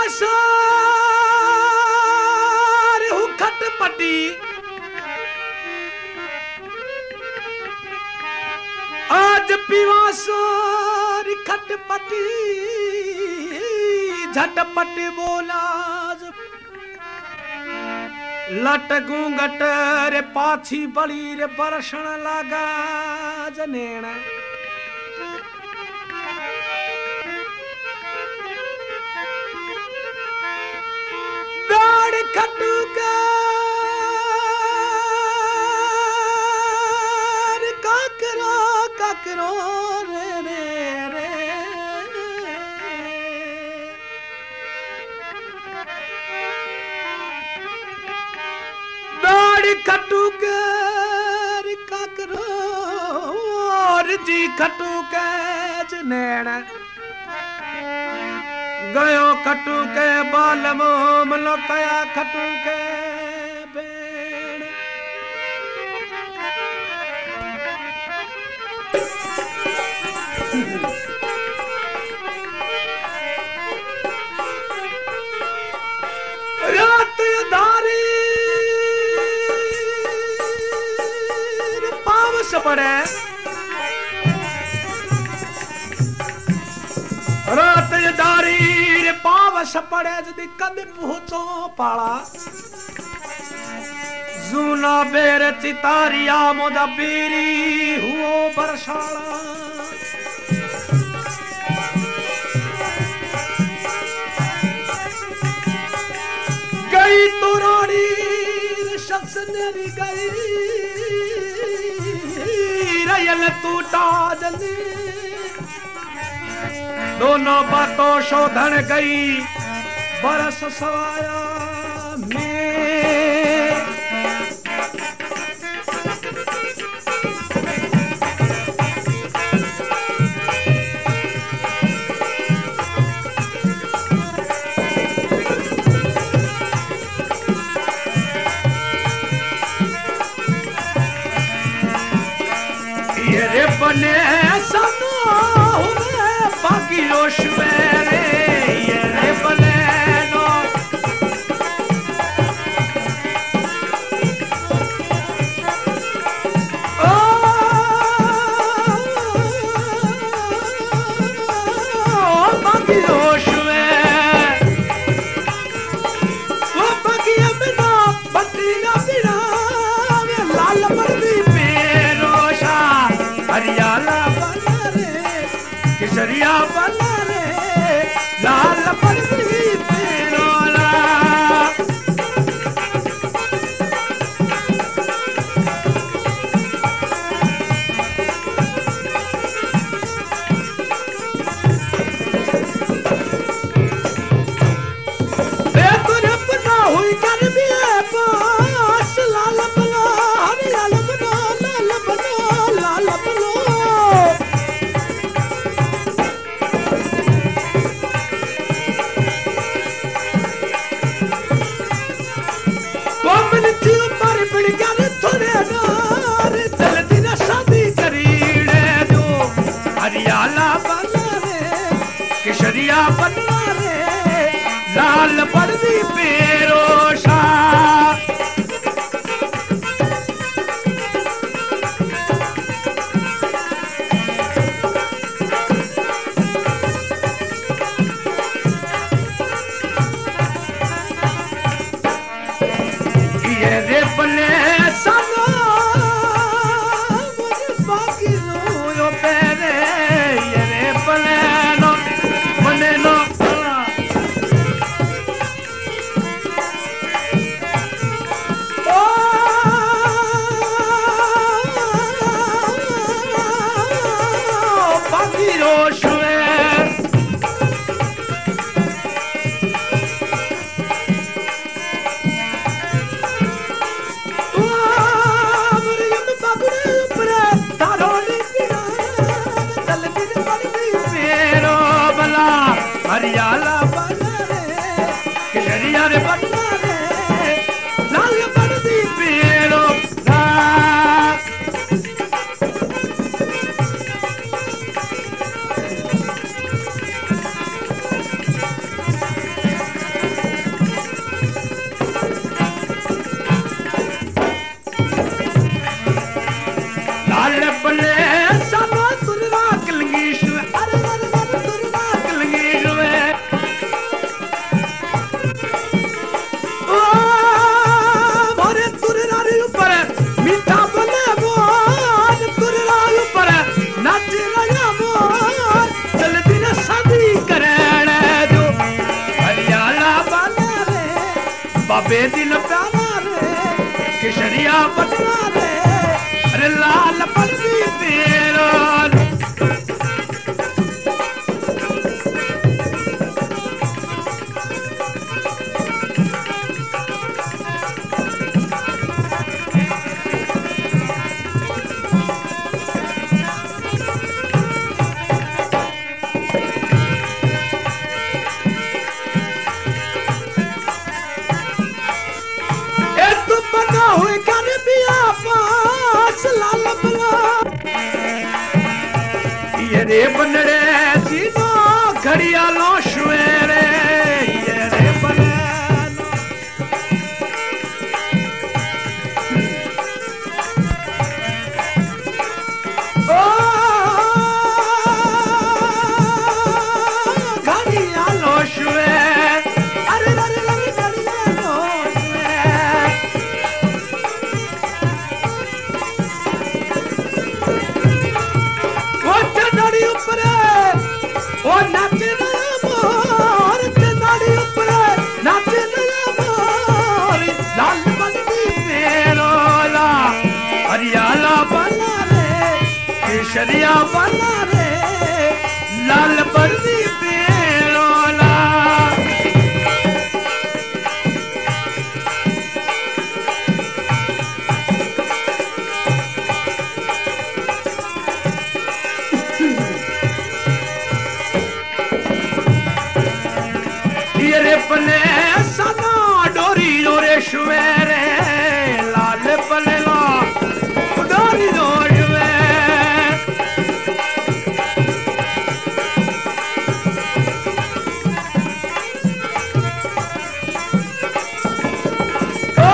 सार हुखट पटी आज पीवा सार खटपटी झटपट बोला लट घूंघट रे पाछी बड़ी रे बरसण लागा जनेण दाड़ खटूका काकरो काकरो रे रे रे खटूकर काकरो जी खटूके जनेण गयो खटूके बाल मोम लोकया खटूके बेण रात धारी पड़े रात दारी रे पावस पड़े जदी कद पहुंचो पाला जूना बेर चितारिया मोदा बीरी हुओ बरसाला गई तो रानी शख्स नेरी गई रयल टूटा जली दोनों बातों शोधन गई बरस सवाया में ये बने सनो बाकी रोश मेरे ये बने नो बाकी रोश में वो बाकी बिना बत्ती ना बिना लाल बत्ती हरियाला बना रे किशरिया बना रे लाल पड़ती पेरोला तुर अपना हुई कर भी पास लाल बना हरियाला बना लाल बना लाल बना हरियाला बना रे किशरिया बना रे लाल पड़दी पेरोशा ये रे बने सनो बाकी रो पेरे ये रे बने नो हरियाला बना रे किशरिया रे बना रे लाल पड़दी पेड़ो ये बनड़े जीनो घड़ियालो शुएरे ये रे बनेनो ओ घड़ियालो शुए अरे अरे अरे घड़ियालो शुए वो चढ़ी ऊपर ओ नाचे नया मोर चढ़ी ऊपर नाचे नया मोर लाल बनती मेरोला हरियाला बना रे केसरिया बना रे लाल बनती मेरोला ये पने सना डोरी डोरे शुएरे लाल पने ला डोरी डोरे ओ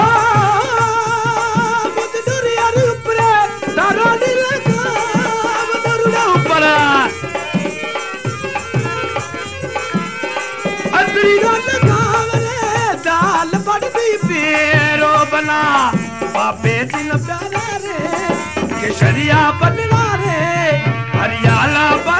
मुझ डोरी यार ऊपर तारा नी लगा डोरी ऊपर अदरी लगावरे दाल बड़ी पेरो बना बाबे दिल प्यारा रे केसरिया बनना रे हरियाला